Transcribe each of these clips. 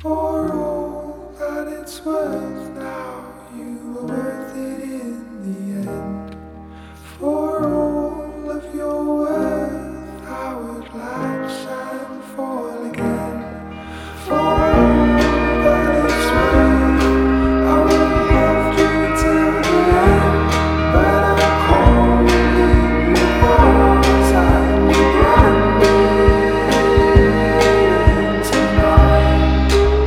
For all that it's worth now, you were worth it in the end. For all of your worth, I would lapse and fall again. For all that it's worth, I would love you till the end. But I'm calling yours and you're tonight.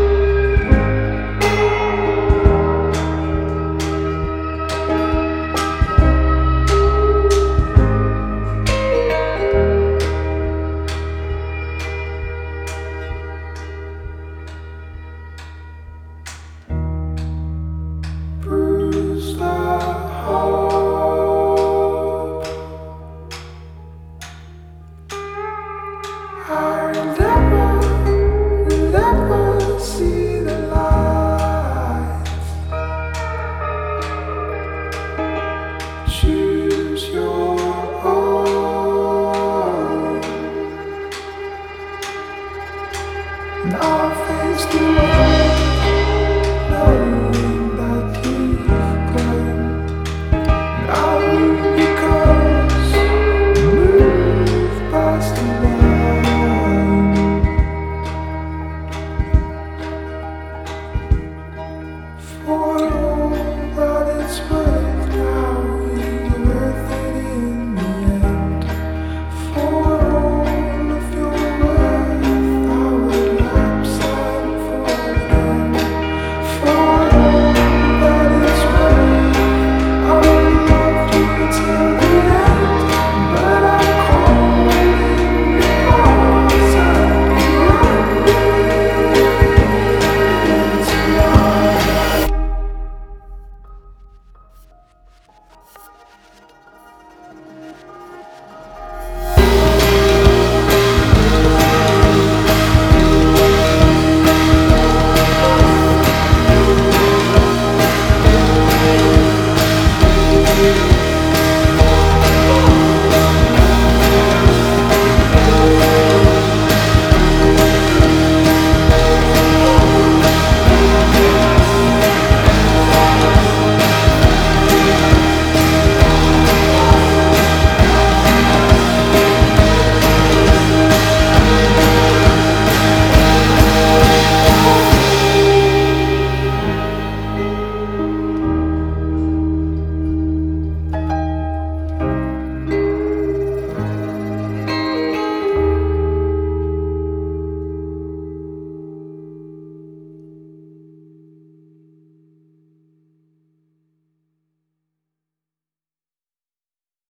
Bruised hope, I'll never see the light. Choose your own, and I'll face the world.